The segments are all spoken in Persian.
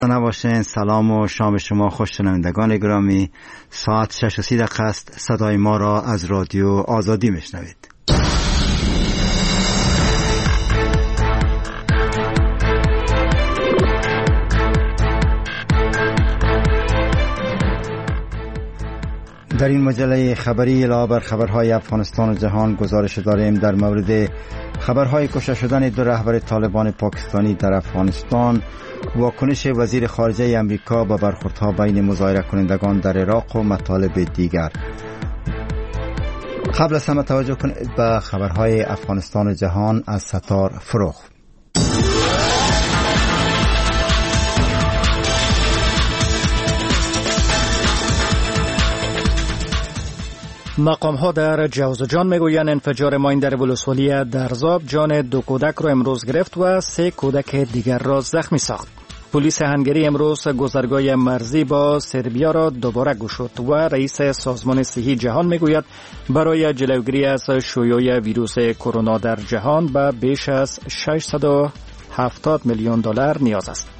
نباشین. سلام و شام شما خوش شنوندگان گرامی. ساعت 6:30 است. صدای ما را از رادیو آزادی میشنوید. در این مجله خبری علاوه بر خبرهای افغانستان و جهان گزارش داریم در مورد خبرهای کشته شدن دو رهبر طالبان پاکستانی در افغانستان، واکنش وزیر خارجه امریکا به برخوردها بین مظاهره کنندگان در عراق و مطالب دیگر. قبل از همه توجه کنید به خبرهای افغانستان و جهان از ستار فروغ. مقام‌ها در جوزجان میگویند انفجار ماین در ولسوالی درزاب جان 2 کودک را امروز گرفت و 3 کودک دیگر را زخمی ساخت. پلیس هنگری امروز گذرگاه مرزی با سربیا را دوباره گشود و رئیس سازمان صحی جهان میگوید برای جلوگیری از شیوع ویروس کرونا در جهان به بیش از 670 میلیون دلار نیاز است.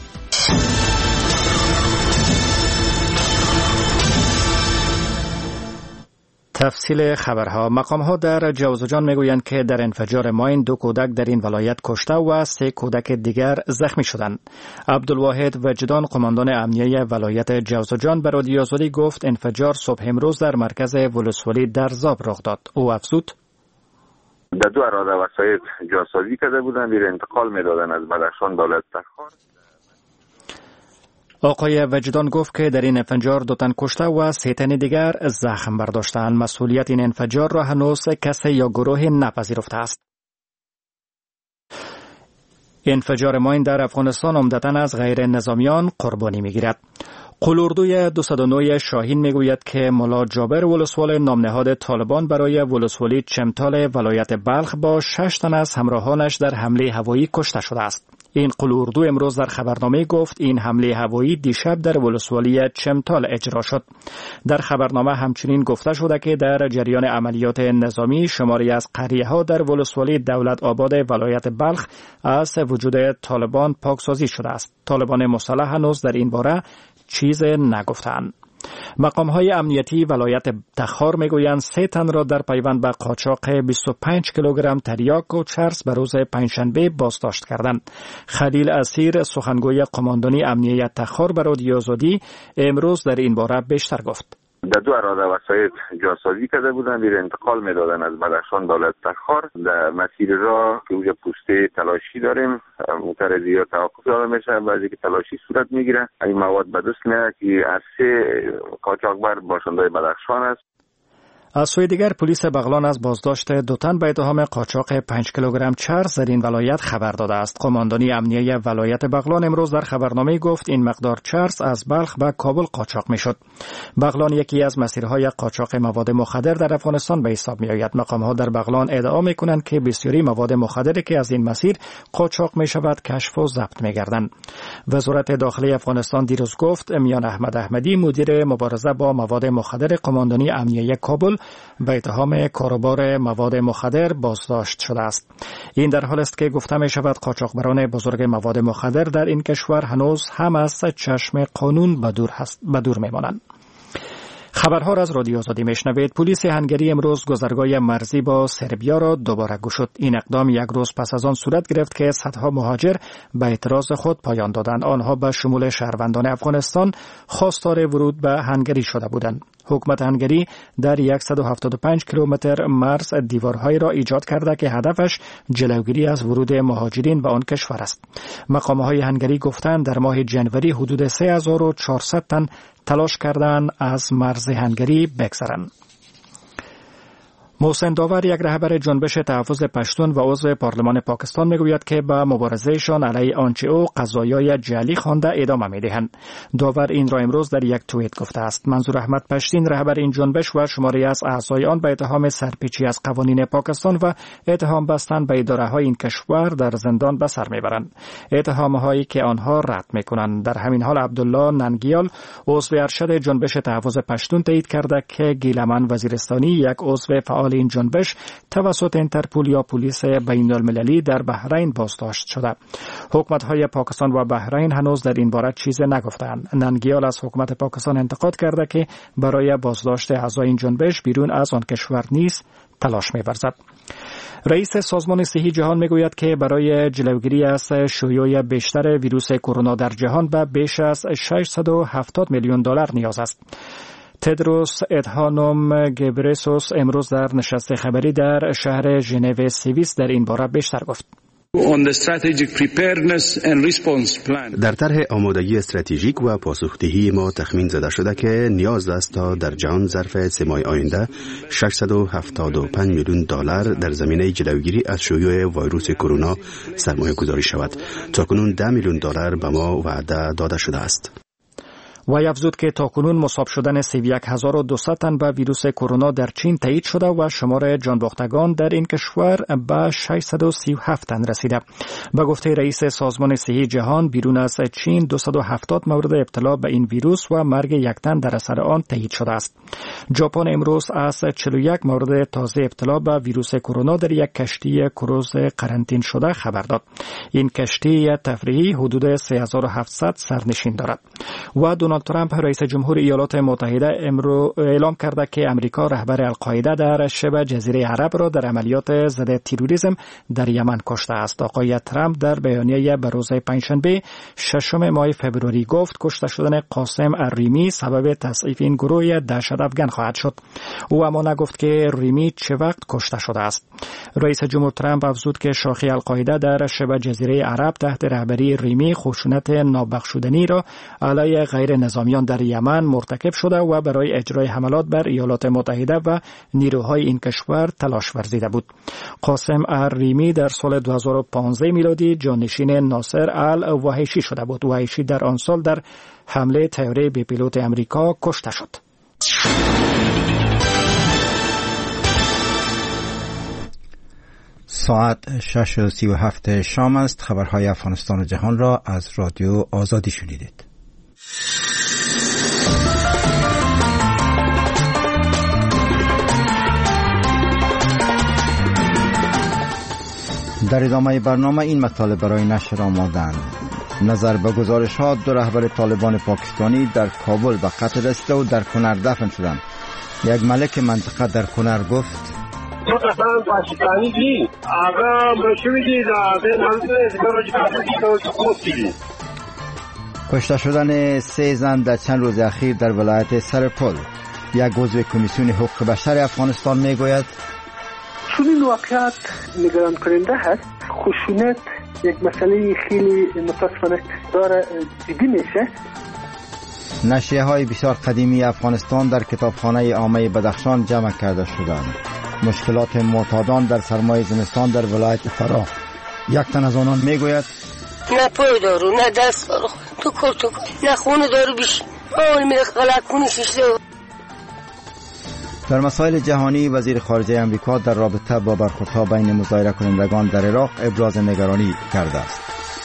تفصیل خبرها. مقام‌ها در جوزجان میگویند که در انفجار ماین 2 کودک در این ولایت کشته و 3 کودک دیگر زخمی شدند. عبدالواحد وجدان قماندان امنیه ولایت جوزجان به رادیو آزادی گفت انفجار صبح امروز در مرکز ولسوالی درزاب رخ داد. او افزود در 2 اراده وسایط جاسازی کرده بودند، میره انتقال میدادن از بدخشان دولت تخار. آقای وجدان گفت که در این انفجار 2 تن کشته و 3 تن دیگر زخم برداشتند. مسئولیت این انفجار را هنوز کسی یا گروه نپذیرفته است. انفجار ماین در افغانستان عمدتاً از غیر نظامیان قربانی میگیرد. قلوردوی 209 شاهین میگوید که ملا جابر ولسوال نامنهاد طالبان برای ولسوالی چمتال ولایت بلخ با 6 تن از همراهانش در حمله هوایی کشته شده است. این قلوردو امروز در خبرنامه گفت این حمله هوایی دیشب در ولسوالی چمتال اجرا شد. در خبرنامه همچنین گفته شده که در جریان عملیات نظامی شماری از قریه‌ها در ولسوالی دولت آباد ولایت بلخ از وجود طالبان پاکسازی شده است. طالبان مسلح هنوز در این باره چیز نگفتند. مقام‌های امنیتی ولایت تخار میگویند 3 تن را در پیوند به قاچاق 25 کیلوگرم تریاک و چرس به روز پنجشنبه بازداشت کردند. خلیل اسیر سخنگوی قماندانی امنیت تخار به رادیو آزادی امروز در این باره بیشتر گفت. در 2 اراده وسایط جاسازی کرده بودند، میره انتقال میدادن از بدخشان دولت تخار. در مسیر راه که اونجا پوسته تلاشی داریم، معترضی ها توقف داده میشه، بعضی که تلاشی صورت میگیره. این مواد به دست میاد که از 3 قاچاقبر باشنده بدخشان است. از سوی دیگر پلیس بغلان از بازداشت 2 تن به اتهام قاچاق 5 کیلوگرم چرس در این ولایت خبر داده است. قماندانی امنیه ولایت بغلان امروز در خبرنامه گفت این مقدار چرس از بلخ به کابل قاچاق میشد. بغلان یکی از مسیرهای قاچاق مواد مخدر در افغانستان به حساب می آید. مقام‌ها در بغلان ادعا میکنند که بسیاری مواد مخدری که از این مسیر قاچاق می شود کشف و ضبط میگردند. وزارت داخلی افغانستان دیروز گفت میان احمد احمدی مدیر مبارزه با مواد مخدر قماندانی امنیه کابل به اتهام کاروبار مواد مخدر بازداشت شده است. این در حالی است که گفته می شود قاچاقبران بزرگ مواد مخدر در این کشور هنوز هم از چشم قانون به دور می مانند. خبرها را از رادیو آزادی میشنوید. پلیس هنگری امروز گذرگاه مرزی با سربیا را دوباره گشود. این اقدام یک روز پس از آن صورت گرفت که صدها مهاجر به اعتراض خود پایان دادند. آنها به شمول شهروندان افغانستان خواستار ورود به هنگری شده بودند. حکومت هنگری در 175 کیلومتر مرز دیوارهایی را ایجاد کرده که هدفش جلوگیری از ورود مهاجرین به آن کشور است. مقام‌های هنگری گفتند در ماه جنوری حدود 3400 تن تلاش کردند از مرز هنگری بگذرند. محسن داور یک رهبر جنبش تحفظ پشتون و عضو پارلمان پاکستان میگوید که با مبارزهشان علیه آنچه او قضایای جعلی خوانده ادامه میدهند. داور این را امروز در یک توییت گفته است. منظور احمد پشتین رهبر این جنبش و شماری از اعضای آن به اتهام سرپیچی از قوانین پاکستان و اتهام بستن به اداره‌های این کشور در زندان به سر میبرند. اتهام‌هایی که آنها رد میکنند. در همین حال عبدالله ننگیال عضو ارشد جنبش تحفظ پشتون تایید کرده که گیلمن وزیرستانی یک عضو فعال فعال این جنبش توسط اینترپول یا پلیس بین المللی در بحرین بازداشت شده. حکومت‌های پاکستان و بحرین هنوز در این باره چیزی نگفتند. ننگیال از حکومت پاکستان انتقاد کرده که برای بازداشت اعضای این جنبش بیرون از آن کشور نیز تلاش می‌ورزد. رئیس سازمان صحی جهان میگوید که برای جلوگیری از شیوع بیشتر ویروس کرونا در جهان به بیش از 670 میلیون دلار نیاز است. تدروس ادهانوم گبرسوس امروز در نشست خبری در شهر ژنو سوئیس در این باره بیشتر گفت. در طرح آمادگی استراتژیک و پاسخدهی ما تخمین زده شده که نیاز است تا در جهان ظرف 3 ماه آینده 675 میلیون دلار در زمینه جلوگیری از شیوع ویروس کرونا سرمایه گذاری شود. تاکنون 10 میلیون دلار به ما وعده داده شده است. و افزود که تاکنون مصاب شدن 31200 تن به ویروس کرونا در چین تایید شده و شمار جانباختگان در این کشور به 637 تن رسیده. به گفته رئیس سازمان صحی جهان بیرون از چین 270 مورد ابتلا به این ویروس و مرگ 1 تن در اثر آن تایید شده است. ژاپن امروز از 41 مورد تازه ابتلا به ویروس کرونا در یک کشتی کروز قرنطینه شده خبر داد. این کشتی تفریحی حدود 3700 سرنشین دارد. و دونالد ترامپ رئیس جمهور ایالات متحده امروز اعلام کرده که امریکا رهبر القاعده در شبه جزیره عرب را در عملیات ضد تروریسم در یمن کشته است. آقای ترامپ در بیانیه به روز پنجشنبه 6 ماه فوریه گفت کشته شدن قاسم الریمی سبب تضعیف این گروه دهشت افغان خواهد شد. او اما نگفت که ریمی چه وقت کشته شده است. رئیس جمهور ترامپ افزود که شاخه القاعده در شبه جزیره عرب تحت رهبری ریمی خشونت نابخشودنی را علیه غیر نظامیان در یمن مرتکب شده و برای اجرای حملات بر ایالات متحده و نیروهای این کشور تلاش ورزیده بود. قاسم الریمی در سال 2015 میلادی جانشین ناصر الوحیشی شده بود. وحیشی در آن سال در حمله طیاره بی پیلوت امریکا کشته شد. ساعت 6:37 شام است. خبرهای افغانستان و جهان را از رادیو آزادی شنیدید. در ادامه برنامه این مطالب برای نشر آمادند. نظر به گزارش‌ها 2 رهبر طالبان پاکستانی در کابل به قتل رسیده و در کنر دفن شدند. یک ملک منطقه در کنر گفت کشته شدن 3 زن در چند روز اخیر در ولایت سرپل. یک عضو کمیسیون حقوق بشر افغانستان میگوید چون این واقعیت نگران کننده هست. خشونت یک مسئله خیلی متاسفانه داره جدی میشه. نشریه های بسیار قدیمی افغانستان در کتابخانه عامه بدخشان جمع کرده شدند. مشکلات معتادان در سرمای زمستان در ولایت فراه. یک تن از آنان میگوید نه پای دارو نه دست دارو تو کار نه خونه دارو بیش اول میره غلط کنی شیشته. در مسائل جهانی وزیر خارجه امریکا در رابطه با برخوردها بین مظاهره کنندگان در عراق ابراز نگرانی کرده است.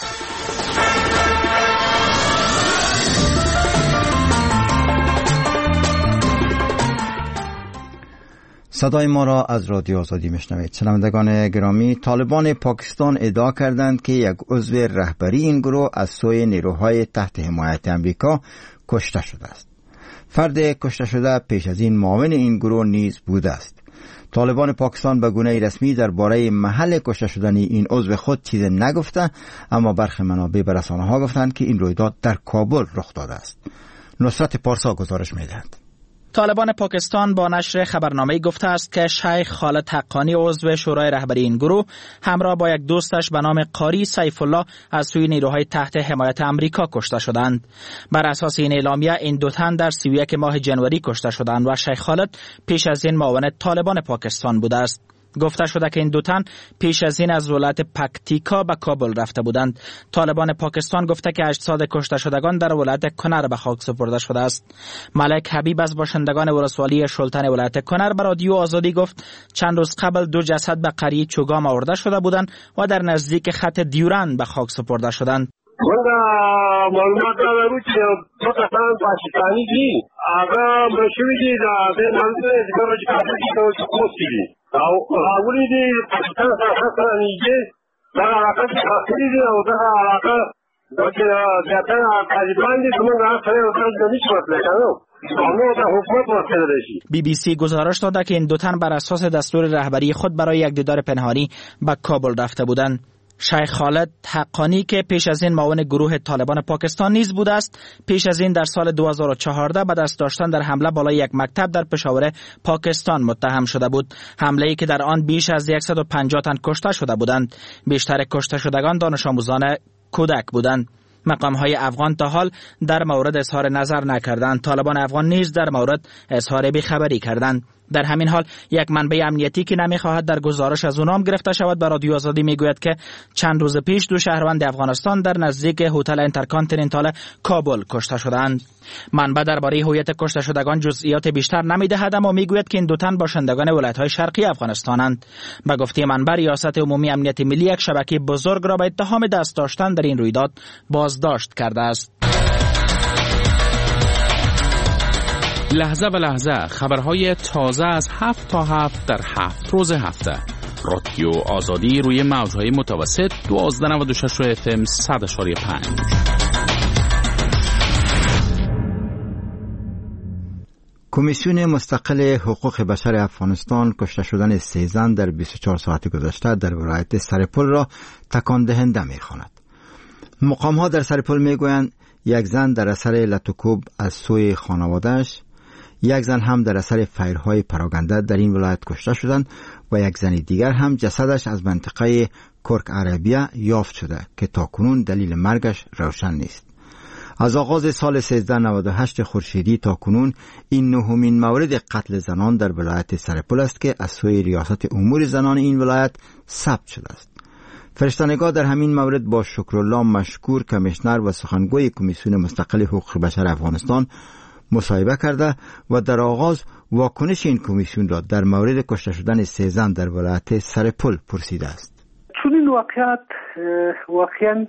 صدای ما را از رادیو آزادی میشنوید. شنوندگان گرامی، طالبان پاکستان ادعا کردند که یک عضو رهبری این گروه از سوی نیروهای تحت حمایت امریکا کشته شده است. فرد کشته شده پیش از این معاون این گروه نیز بوده است. طالبان پاکستان به گونه رسمی درباره محل کشته شدن این عضو خود چیزی نگفته، اما برخی منابع به رسانه‌ها گفتند که این رویداد در کابل رخ داده است. نصرت پارسا گزارش می‌دهد. طالبان پاکستان با نشر خبرنامه‌ای گفته است که شیخ خالد حقانی عضو شورای رهبری این گروه همراه با یک دوستش به نام قاری سیف الله از سوی نیروهای تحت حمایت امریکا کشته شدند. بر اساس این اعلامیه این 2 تن در 31 ماه جنوری کشته شدند و شیخ خالد پیش از این معاون طالبان پاکستان بوده است. گفته شده که این 2 تن پیش از این از ولایت پکتیکا به کابل رفته بودند. طالبان پاکستان گفته که اجساد کشته شدگان در ولایت کنر به خاک سپرده شده است. ملک حبیب از باشندگان ولسوالی شلتن ولایت کنر به رادیو آزادی گفت چند روز قبل 2 جسد به قریه چوگام آورده شده بودند و در نزدیک خط دیورند به خاک سپرده شدند. معلومات داده بود که دو کسان پاکستانی دی آقا مشوی دی در منطقه ذکر کافی که کوستی دی او اولی دی پاکستان سره نیجه در علاقه کافی دی او در علاقه که زیادتر طالبان دی که من سره اوتر نمیشه مطلقه BBC گزارش داده که این دو تن بر اساس دستور رهبری خود برای یک دیدار پنهانی به کابل رفته بودند. شیخ خالد حقانی که پیش از این معاون گروه طالبان پاکستان نیز بوده است، پیش از این در سال 2014 به دست داشتن در حمله بالای یک مکتب در پشاور پاکستان متهم شده بود، حمله‌ای که در آن بیش از 150 تن کشته شده بودند. بیشتر کشته شدگان دانش آموزان کودک بودند. مقام‌های افغان تا حال در مورد اظهار نظر نکردند. طالبان افغان نیز در مورد اظهار بی‌خبری کردند. در همین حال یک منبع امنیتی که نمی‌خواهد در گزارش از او نام گرفته شود به رادیو آزادی میگوید که چند روز پیش دو شهروند افغانستان در نزدیک هتل اینترکانتیننتال کابل کشته شدند. منبع درباره هویت کشته شدگان جزئیات بیشتر نمی‌دهد، اما میگوید که این دو تن باشندگان ولایت‌های شرقی افغانستانند. به گفته منبع، ریاست عمومی امنیت ملی یک شبکه بزرگ را به اتهام دست داشتن در این رویداد بازداشت کرده است. لحظه به لحظه خبرهای تازه از 7 تا 7 در 7 روز هفته. رادیو آزادی روی موجهای متوسط 1296 FM 100.5. کمیسیون مستقل حقوق بشر افغانستان کشته شدن 3 زن در 24 ساعت گذشته در ولایت سرپل را تکان دهنده می‌خواند. مقام‌ها در سرپل می‌گویند یک زن در اثر لطوکوب از سوی خانواده‌اش، یک زن هم در اثر فیرهای پراگنده در این ولایت کشته شدند و یک زن دیگر هم جسدش از منطقه کرک عربیه یافت شده که تاکنون دلیل مرگش روشن نیست. از آغاز سال 1398 خورشیدی تا کنون این نهمین مورد قتل زنان در ولایت سرپل است که از سوی ریاست امور زنان این ولایت ثبت شده است. فرشته‌نگار در همین مورد با شکرالله مشکور کمیشنر و سخنگوی کمیسیون مستقل حقوق بشر افغانستان مصاحبه کرده و در آغاز واکنش این کمیسیون را در مورد کشته شدن 3 زن در ولایت سرپل پرسیده است. چون این واقعیت واقعا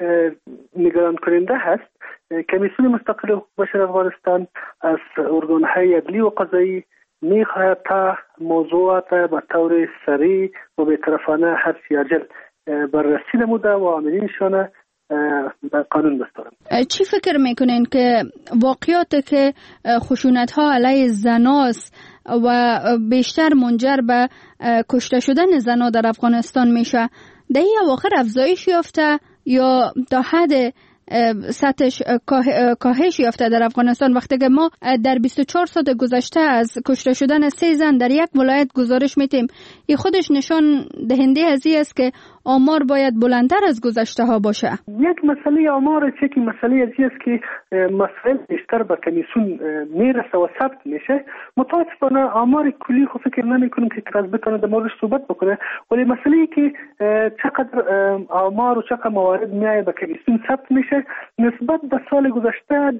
نگران کننده هست، کمیسیون مستقل حقوق بشر افغانستان از ارگان‌های عدلی و قضایی می‌خواهد تا موضوعات به طور سریع و بی‌طرفانه حبس عاجل بررسی نموده و عاملینشان به قانون بسپارند. چی فکر میکنین که واقعیاتی که خشونت‌ها علیه زناست و بیشتر منجر به کشته شدن زنها در افغانستان میشه، در این اواخر افزایش یافته یا تا حد سطحش کاهش یافته در افغانستان، وقتی که ما در 24 ساعت گذشته از کشته شدن 3 زن در یک ولایت گزارش میتیم، این خودش نشان دهنده از این است که آمار باید بلندتر از گذشته ها باشه. یک مسئله آمار چه که مسئله از این است که مسائل بیشتر به کمیسیون میرسه و ثبت میشه. متاسفانه آمار کلی خود فکر نمیکنم که کس بتونه در موردش صحبت بکنه، ولی مسئله ای که چقدر آمار و چقدر موارد میایه به کمیسیون ثبت میشه نسبت به سال گذشته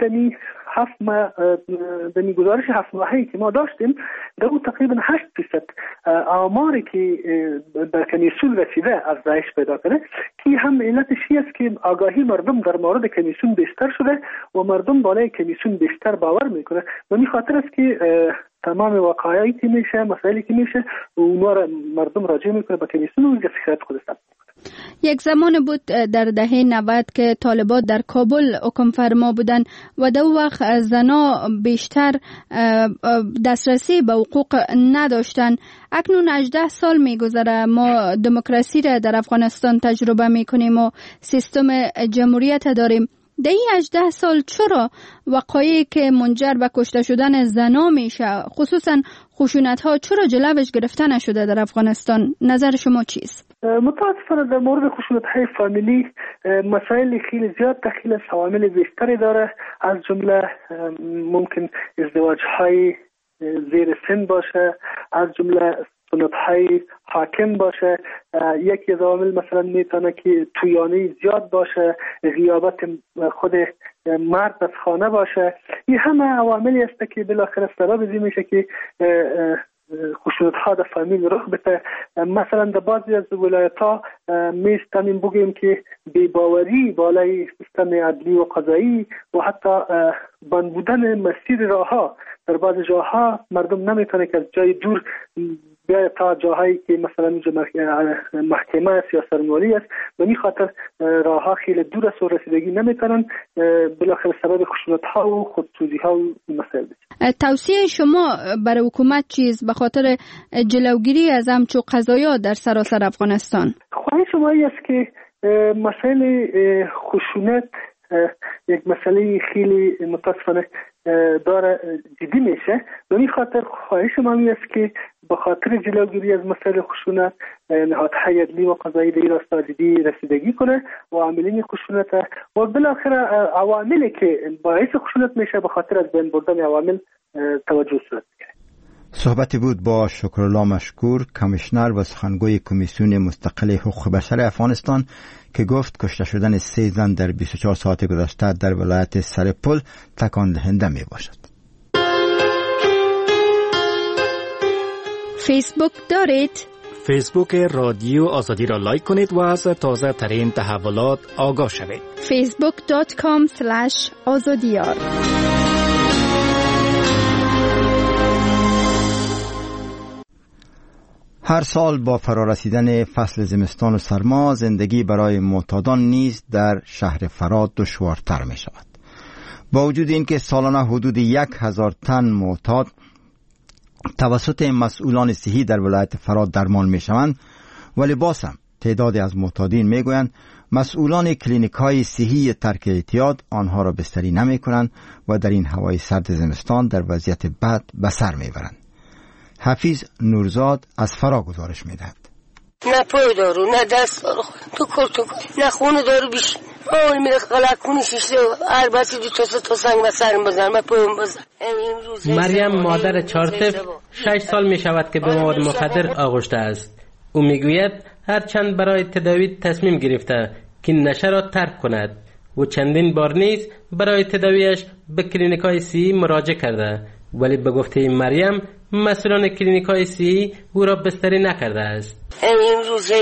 دمی گزارش 7 ماهه‌ای که ما داشتیم در اون تقریبا 8% آماری که به کمیسیون رسیده افزایش پیدا کرده، که هم علتش است که آگاهی مردم در مورد کمیسیون بیشتر شده و مردم بالای کمیسیون بیشتر باور میکنه و این خاطر است که تمام وقایعی که میشه، مسائلی که میشه اونها را مردم راجع میکنه به کمیسیون و اونجا فکرات خودش ثبت. یک زمان بود در دهه 90 که طالبان در کابل حکم فرما بودن و در وقت زنا بیشتر دسترسی به حقوق نداشتن. اکنون 18 سال میگذره ما دموکراسی را در افغانستان تجربه میکنیم و سیستم جمهوریت داریم. در این 18 سال چرا وقایعی که منجر به کشته شدن زنا میشه، خصوصا خشونت ها، چرا جلوش گرفته نشده در افغانستان؟ نظر شما چیست؟ متاسفانه در مورد خشونت های فامیلی مسائل خیلی زیاد دخیل است، عوامل بیشتری داره، از جمله ممکن ازدواج های زیر سن باشه، از جمله سنت های حاکم باشه، یکی از عوامل مثلا میتونه که تویانی زیاد باشه، غیابت خود مرد از خانه باشه. این همه عواملی است که بالاخره سبب این میشه که خشونت ها در فامیل رخ بده. مثلا در بعضی از ولایت ها میستیم بگیم که بی‌باوری بالای سیستم عدلی و قضایی و حتی بند بودن مسیر راه ها در بعض جاها مردم نمیتونه که از جای دور بیای تا جاهایی که مثلا محکمه است یا سرمالی است و می خاطر راه ها خیلی دور است و رسیدگی نمیتونن، بالاخره سبب خشونت ها و خودسوزی ها و مسائل است. توصیه شما برای حکومت چیست به خاطر جلوگیری از همچو قضایا در سراسر افغانستان؟ خواهش شما است که مسئله خشونت یک مسئله خیلی متاسفانه داره جدی میشه و این خاطر خواهش من است که به خاطر جلوگیری از مسئله خشونت نهادهای عدلی و قضایی در راستا جدی رسیدگی کنه و عاملین خشونت و بالاخره عواملی که باعث خشونت میشه به خاطر از بین بردن عوامل توجه صورت بگیره. صحبتی بود با شکرالله مشکور، کمیشنر و سخنگوی کمیسیون مستقل حقوق بشر افغانستان که گفت کشته شدن 3 زن در 24 ساعت گذشته در ولایت سرپل تکان دهنده می باشد. فیسبوک دارید؟ فیسبوک رادیو آزادی را لایک کنید و از تازه ترین تحولات آگاه شوید. facebook.com/azadiyar. هر سال با فرارسیدن فصل زمستان و سرما زندگی برای معتادان نیز در شهر فرا دشوارتر می شود. با وجود اینکه سالانه حدود 1000 تن معتاد توسط مسئولان صحی در ولایت فرا درمان می شوند، ولی باز هم تعدادی از معتادین می گویند مسئولان کلینیک های صحی ترک اعتیاد آنها را بستری نمی کنند و در این هوای سرد زمستان در وضعیت بد به سر می برند. حفیظ نورزاد از فرا گزارش میدهد. نه پای دارو، نه دست دارو، تو نه خونه دارو بیش. آول میره قلقونی شیشه هر بسی دو تا سنگ و سرم بزن، من پایم بزن. مریم مادر 4 طفل 6 سال می شود که به مواد مخدر آغشته است. او میگوید هرچند برای تداوی تصمیم گرفته که نشه را ترک کند و چندین بار نیز برای تداویش به کلینیک‌های صحی مراجعه کرده، ولی به گفته مریم مسئولان کلینیک‌های صحی او را بستری نکرده است. امروز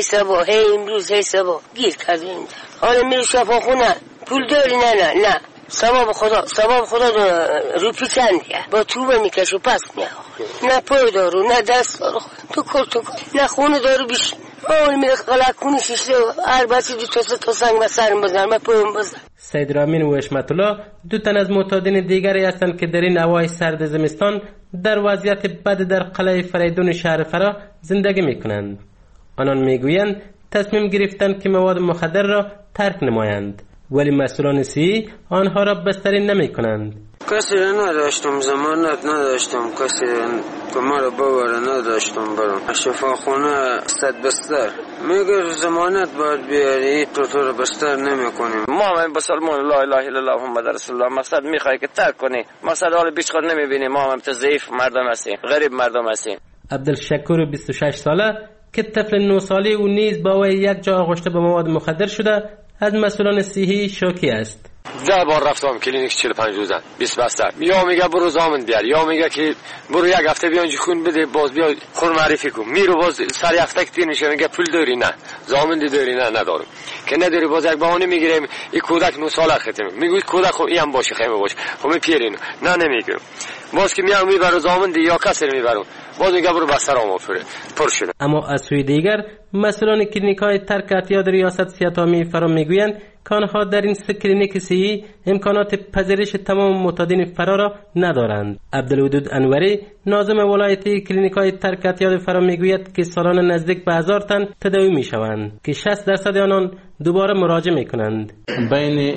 هی سبا گیر کردیم. حالا میره شفاخونه پول داری؟ نه ثواب خدا روپی چندیه با توبه میکش و پس میاد. نه پای دارو، نه دست دارو، تو نه خونه دارو بیش. حالا میره قلقونی شیشه هر بسی دو تا سنگ و سرم بزن، من پایم بزن. سید رامین و اشمت الله 2 تن از معتادین دیگری هستند که در این هوای سرد زمستان در وضعیت بد در قلعه فریدون شهر فرا زندگی میکنند. آنان میگویند تصمیم گرفتند که مواد مخدر را ترک نمایند، ولی مسئولان صحی آنها را بستری نمیکنند. کسی را نداشتم، ضمانت نداشتم، کسی که ما را ببره نداشتم. برم شفاخانه 100 بستر میگه ضمانت باید بیاری، تو را بستر نمیکنیم. ما هم با سلمان لا اله الا الله محمد رسول الله مقصد میخوای که ترک کنی، مقصد حال بیش خود نمیبینیم. ما هم ضعیف مردم هستیم، غریب مردم هستیم. عبدالشکور 26 ساله که طفل 9 ساله و نیز با وی یک جا آغشته به مواد مخدر شده از مسئولان صحی شوکی است. 10 بار رفتم کلینیک 45 روزه 20 بستر. یا میگه برو زامن بیار، یا میگه که برو 1 هفته بیا اینجا خون بده، باز بیا خون معرفی کن. میرو باز سر هفته که تیر میشه میگه پول داری؟ نه. زامن داری؟ نه ندارم. که نداری باز یک بهانه میگیریم این کودک 9 ساله ختم. میگه کودک خب این هم باشه خیمه باشه. خب میپیرین. نه نمیگم. باز که میام میبرم زامن یا کسر میبرم. باز میگه برو بسترامو پر شده. اما از سوی دیگر مسئولان کلینیک‌های ترک اعتیاد ریاست سیاتامی فرا میگویند که آنها در این 3 کلینیک صحی امکانات پذیرش تمام معتادین فرا را ندارند. عبدالودود انوری ناظم ولایتی کلینیک‌های ترک اعتیاد فرا میگوید که سالانه نزدیک به 1000 تن تداوی میشوند که 60% آنان دوباره مراجعه میکنند. بین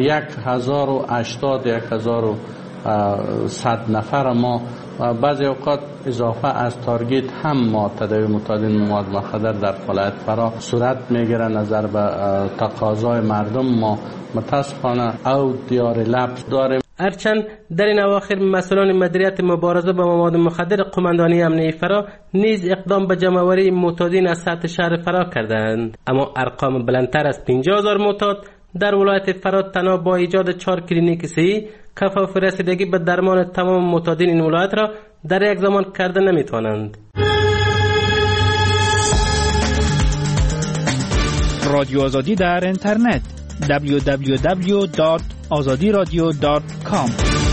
1080 1100 نفر ما بعضی اوقات اضافه از تارگت هم ما تداوی معتادین مواد مخدر در ولایت فرا صورت میگیره. نظر به تقاضای مردم ما متاسفانه او دیار لبس داریم. هرچند در این اواخر مسئولان مدیریت مبارزه با مواد مخدر قماندانی امنیه فرا نیز اقدام به جمع‌آوری معتادین از سطح شهر فرا کردند، اما ارقام بلندتر از 50000 معتاد در ولایت فرات تنها با ایجاد 4 کلینیک صحی کفاف رسیدگی به درمان تمام معتادین این ولایت را در یک زمان کرده نمیتوانند. رادیو آزادی در اینترنت www.azadiradio.com.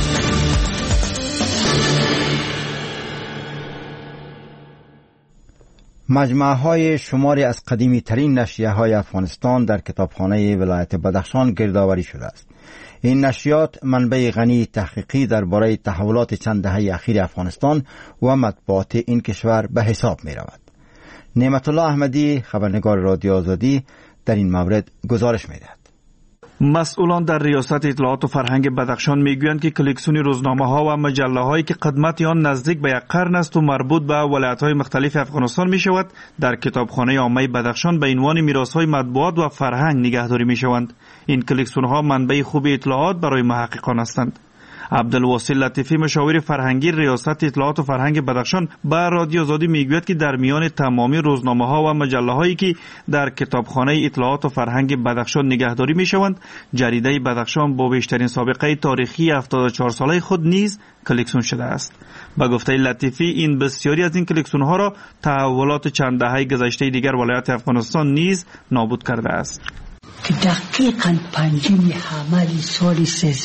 مجموعه های شماری از قدیمی ترین نشریه های افغانستان در کتابخانه ولایت بدخشان گردآوری شده است. این نشریات منبع غنی تحقیقی درباره تحولات چند دهه اخیر افغانستان و مطبوعات این کشور به حساب می رود. نعمت الله احمدی، خبرنگار رادیو آزادی، در این مورد گزارش می دهد. مسئولان در ریاست اطلاعات و فرهنگ بدخشان میگویند که کلکسیون روزنامه ها و مجله هایی که قدمت آن نزدیک به 1 قرن است و مربوط به ولایت های مختلف افغانستان می شود در کتابخانه عامه بدخشان به عنوان میراث های مطبوعات و فرهنگ نگهداری می شوند. این کلکسیون ها منبع خوب اطلاعات برای محققان هستند. عبدالواصل لطیفی، مشاور فرهنگی ریاست اطلاعات و فرهنگ بدخشان، به رادیو آزادی میگوید که در میان تمامی روزنامه ها و مجله هایی که در کتابخانه اطلاعات و فرهنگ بدخشان نگهداری می شوند، جریده بدخشان با بیشترین سابقه تاریخی 74 ساله خود نیز کلکسیون شده است. با گفته لطیفی، این بسیاری از این کلکسیون ها را تحولات چند دهه گذشته دیگر ولایت افغانستان نیز نابود کرده است. که دقیقاً 5 حمل سال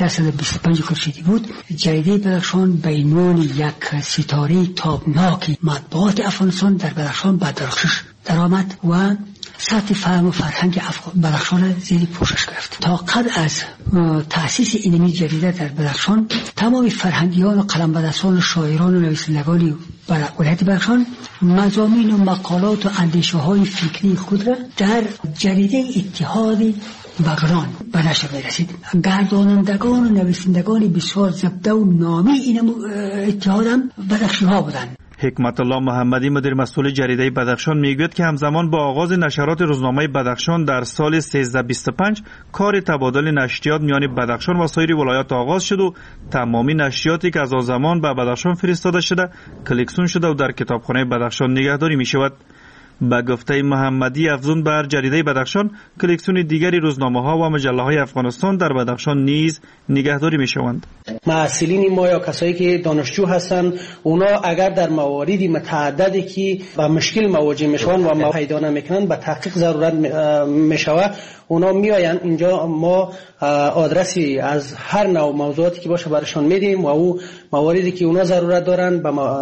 1325 خورشیدی بود، جریده بدخشان به عنوان یک ستاره تابناک مطبوعات افغانستان در بدخشان به درخشش درآمد و سطح فهم و فرهنگ بدخشان زیر پوشش گرفت. تا قبل از تأسیس این جریده در بدخشان، تمام فرهنگیان و قلمبدستان و شاعران و نویسندگان ولایت بدخشان مضامین و مقالات و اندیشه های فکری خود را در جریده اتحاد بغلان به نشر می‌رسید. گردانندگان و نویسندگان بسیار زبده و نامی این اتحاد هم بدخشی ها بودند. حکمت الله محمدی، مدیر مسئول جریده بدخشان، میگوید که همزمان با آغاز نشرات روزنامه بدخشان در سال 1325 کار تبادل نشریات میان بدخشان و سایر ولایات آغاز شد و تمامی نشریاتی که از آن زمان به بدخشان فرستاده شده کلکسیون شده و در کتابخانه بدخشان نگهداری می شود. با گفته محمدی، افزون بر جریده بدخشان، کلکسیون دیگری روزنامه ها و مجله های افغانستان در بدخشان نیز نگهداری می شوند. محصلین ما یا کسایی که دانشجو هستند، اونا اگر در مواردی متعددی که با مشکل مواجه میشوند و ما پیدا نمیکنن به تحقیق ضرورت میشوه، اونا میآیند اینجا، ما آدرسی از هر نوع موضوعاتی که باشه براشون میدیم و او مواردی که اونا ضرورت دارن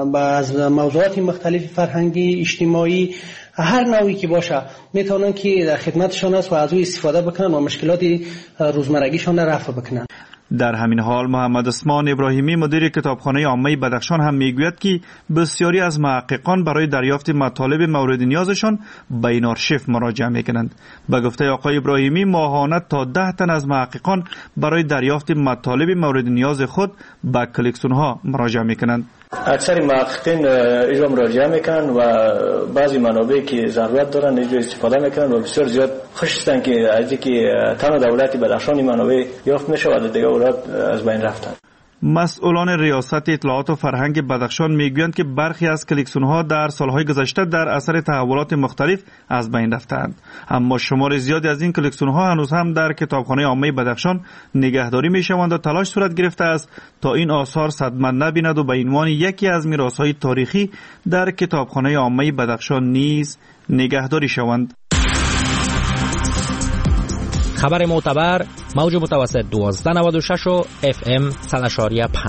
از موضوعات مختلف فرهنگی، اجتماعی، هر نوعی که باشه میتونن که در خدمتشون است و از او استفاده بکنن و مشکلات روزمرگیشون را رفع بکنن. در همین حال محمد عثمان ابراهیمی، مدیر کتابخانه عامه بدخشان، هم میگوید که بسیاری از محققان برای دریافت مطالب مورد نیازشان به این آرشیو مراجعه میکنند. به گفته آقای ابراهیمی، ماهانه تا 10 تن از محققان برای دریافت مطالب مورد نیاز خود به کلکسیون ها مراجعه میکنند. اکثر محققین اینجا مراجعه میکنن و بعضی منابعی که ضرورت دارن اینجا استفاده میکنن و بسیار زیاد خوش هستن که از اینکه تنها دولت بدخشان منابع یافت میشه و دیگه ولایت از بین رفتن. مسئولان ریاست اطلاعات و فرهنگ بدخشان میگویند که برخی از کلکسیون ها در سالهای گذشته در اثر تحولات مختلف از بین رفتند، اما شمار زیادی از این کلکسیون ها هنوز هم در کتابخانه عامه بدخشان نگهداری میشوند و تلاش صورت گرفته است تا این آثار صدمه نبیند و به عنوان یکی از میراث‌های تاریخی در کتابخانه عامه بدخشان نیز نگهداری شوند. خبر معتبر، موج متوسط 1296 و FM 100.5.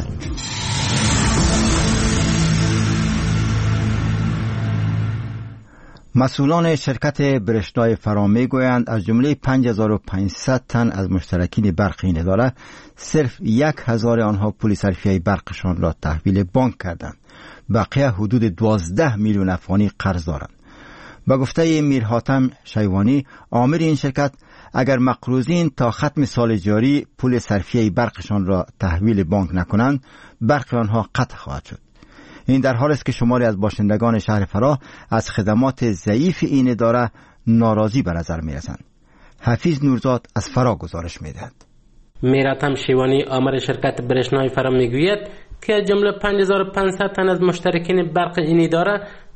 مسئولان شرکت برشتای فرا میگویند از جمله 5500 تن از مشترکین برق این اداره صرف 1000 آنها پول صرفیه برقشان را تحویل بانک کردند. بقیه حدود 12 میلیون افغانی قرض دارند. با گفته میر حاتم شیوانی، آمر این شرکت، اگر مقروضین تا ختم سال جاری پول صرفیه برقشان را تحویل بانک نکنند، برق آنها قطع خواهد شد. این در حالی است که شماری از باشندگان شهر فرا از خدمات ضعیف این اداره ناراضی به نظر می‌رسند. حفیظ نورزاد از فرا گزارش می‌دهد. میر حاتم شیوانی، آمر شرکت برشنای فرا میگوید که جمله 5500 تن از مشترکین برق این اداره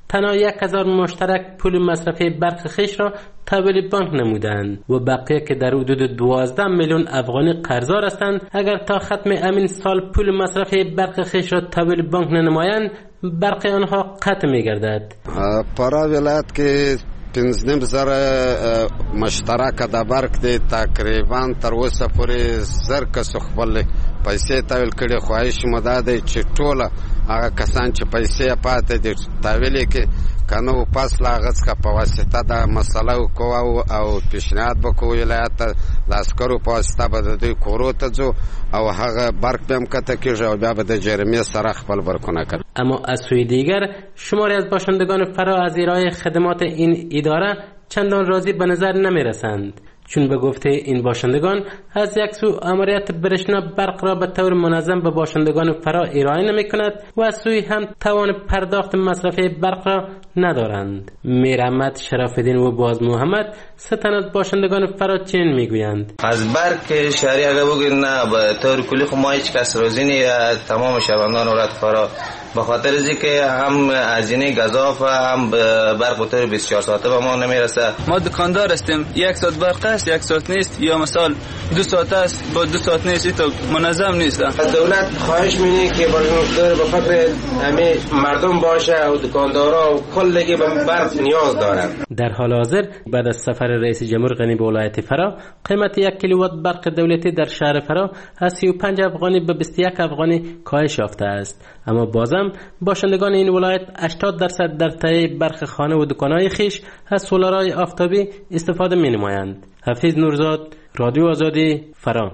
تنها 1000 مشترک پول مصرفی برق خویش را تحویل بانک نمودند و بقیه که در حدود 12 میلیون افغانی قرضدار هستند اگر تا ختم امین سال پول مصرفی برق خویش را تحویل بانک ننمایند برق آنها قطع می‌گردد. پرا ولایت که 15,000 مشترک د برق دی تقریبا تر اوسه پورې 1000 کسو خپل پیسې تحویل کړي. خواهش مو دا دی چې ټوله هغه کسان چې پیسې پاتې دي تحویل کړي کنو پس لا هغه څخه په واسطه دا مسله وکړو او پیشنهاد وکړو ولایت ته د عسکرو په واسطه به د دوی کورو ته ځو او هغه برق به هم قطع کېږي او بیا به د جرمې سره خپل برقونه کړي. اما از سوی دیگر شماری از باشندگان فرا از ارائه خدمات این اداره چندان راضی به نظر نمی رسند، چون به گفته این باشندگان از یک سو امریت برشنا برق را به طور منظم به باشندگان فرا ارائه نمی کند و از سوی هم توان پرداخت مصرف برق را ندارند. میر احمد شراف‌الدین و باز محمد ستن از باشندگان فرا چنین میگویند: از برق شهری اگر بگید نه به طور کلی خب ما هیچ کس راضی نیست، تمام شهروندان ولایت فرا به خاطر از اینکه هم هزینه گزاف هم برق به طور 24 ساعته به ما نمیرسه. ما دکاندار هستیم، 1 ساعت برق است 1 ساعت نیست، یا مثلا 2 ساعت است با 2 ساعت نیست، تو منظم نیست. از دولت خواهش می‌کنیم که باشندگان به فکر همه مردم باشه و دکاندارا و کلگی به برق نیاز دارند. در حال حاضر بعد از سفر رئیس جمهور غنی به ولایت فرا قیمت 1 کیلووات برق دولتی در شهر فرا از 35 افغانی به 21 افغانی کاهش یافته است، اما بازم باشندگان این ولایت 80% در تهیه برق خانه و دکان‌های خیش از سولارهای آفتابی استفاده می‌نمایند. حفیظ نورزاد، رادیو آزادی، فرا.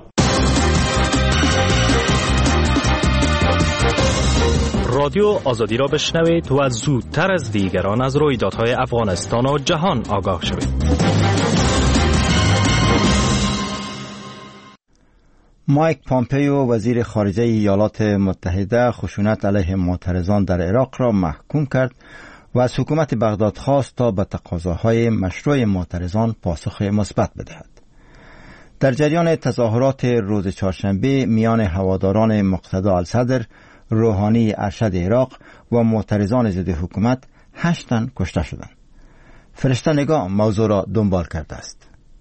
رادیو آزادی را بشنوید و زودتر از دیگران از رویدادهای افغانستان و جهان آگاه شوید. مایک پامپیو وزیر خارجه ایالات متحده خشونت علیه معترضان در عراق را محکوم کرد و از حکومت بغداد خواست تا به تقاضاهای مشروع معترضان پاسخ مثبت بدهد. در جریان تظاهرات روز چهارشنبه میان هواداران مقتدا الصدر، روحانی ارشد عراق و معترضان ضد حکومت 8 تن کشته شدند. فرشته نگاه موضوع را دنبال کرده است.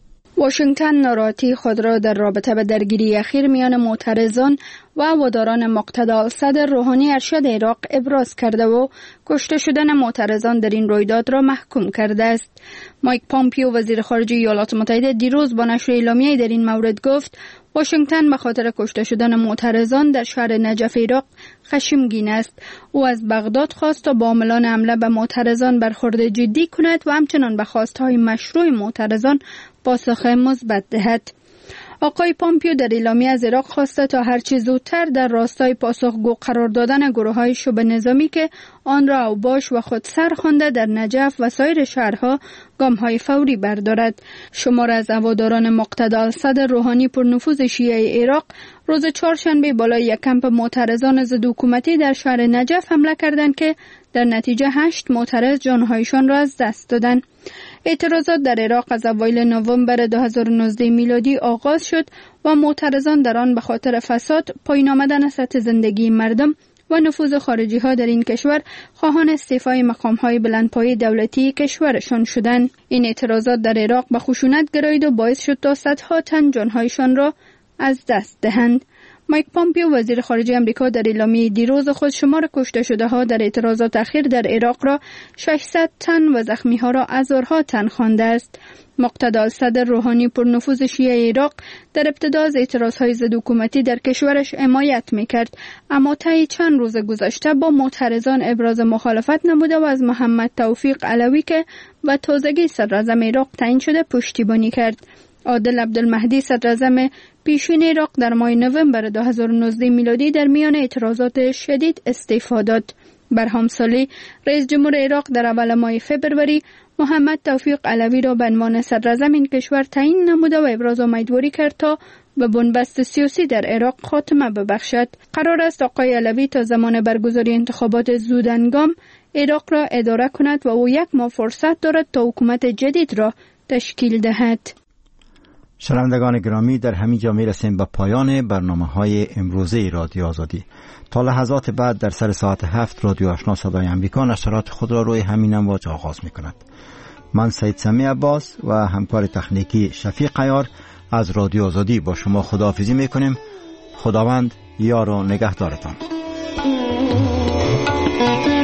واشنگتن ناراحتی خود را در رابطه به درگیری اخیر میان معترضان و هواداران مقتدا الصدر، روحانی ارشد عراق ابراز کرده و کشته شدن معترضان در این رویداد را محکوم کرده است. مایک پامپیو وزیر خارجه ایالات متحده دیروز با نشر اعلامیه‌ای در این مورد گفت واشنگتن به خاطر کشته شدن معترضان در شهر نجف عراق خشمگین است. او از بغداد خواست تا با عاملان حمله به معترضان برخورد جدی کند و همچنان به خواستهای مشروع معترضان پاسخ مثبت دهد. آقای پامپیو در اعلامیه از عراق خواسته تا هرچه زودتر در راستای پاسخگو قرار دادن گروه‌های شبه نظامی که آن را اوباش و خودسر خوانده در نجف و سایر شهرها گام‌های فوری بردارد. شمار از هواداران مقتدا الصدر، روحانی پرنفوذ شیعه عراق، روز چهارشنبه بالای یک کمپ معترضان ضد حکومتی در شهر نجف حمله کردند که در نتیجه 8 معترض جانهایشان را از دست دادند. اعتراضات در عراق از اوایل نوامبر 2019 میلادی آغاز شد و معترضان در آن به خاطر فساد، پایین آمدن سطح زندگی مردم و نفوذ خارجی ها در این کشور خواهان استعفای مقام های بلندپایه دولتی کشورشان شدند. این اعتراضات در عراق به خشونت گرایید و باعث شد تا صدها تن جانهایشان را از دست دهند. مایک پامپیو وزیر خارجه آمریکا در اعلامیه دیروز خود شمار کشته شده ها در اعتراضات اخیر در عراق را 600 تن و زخمی ها را هزارها تن خوانده است. مقتدا الصدر، روحانی پرنفوذ شیعه عراق، در ابتدا از اعتراضهای ضد حکومتی در کشورش حمایت میکرد، اما طی چند روز گذشته با معترضان ابراز مخالفت نموده و از محمد توفیق علوی که به تازگی صدراعظم عراق تعیین شده پشتیبانی کرد. عادل عبدالمهدی صدراعظم پیشین عراق در ماه نوامبر 2019 میلادی در میان اعتراضات شدید استعفا داد. برهام صالح رئیس جمهور عراق در اول ماه فبروری محمد توفیق علوی را به عنوان صدراعظم این کشور تعیین نموده و ابراز امیدواری کرد تا به بنبست سیاسی در عراق خاتمه ببخشد. قرار است آقای علوی تا زمان برگزاری انتخابات زودهنگام عراق را اداره کند و او 1 ماه فرصت دارد تا حکومت جدید را تشکیل دهد. شنوندگان گرامی، در همین جا میرسیم به پایان برنامه‌های امروزه رادیو آزادی. تا لحظات بعد در سر ساعت 7 رادیو آشنا صدای امریکا نشرات خود را روی همین امواج آغاز می‌کند. من سید سمی عباس و همکار تکنیکی شفیق عیار از رادیو آزادی با شما خداحافظی می‌کنیم. خداوند یار و نگهدارتان.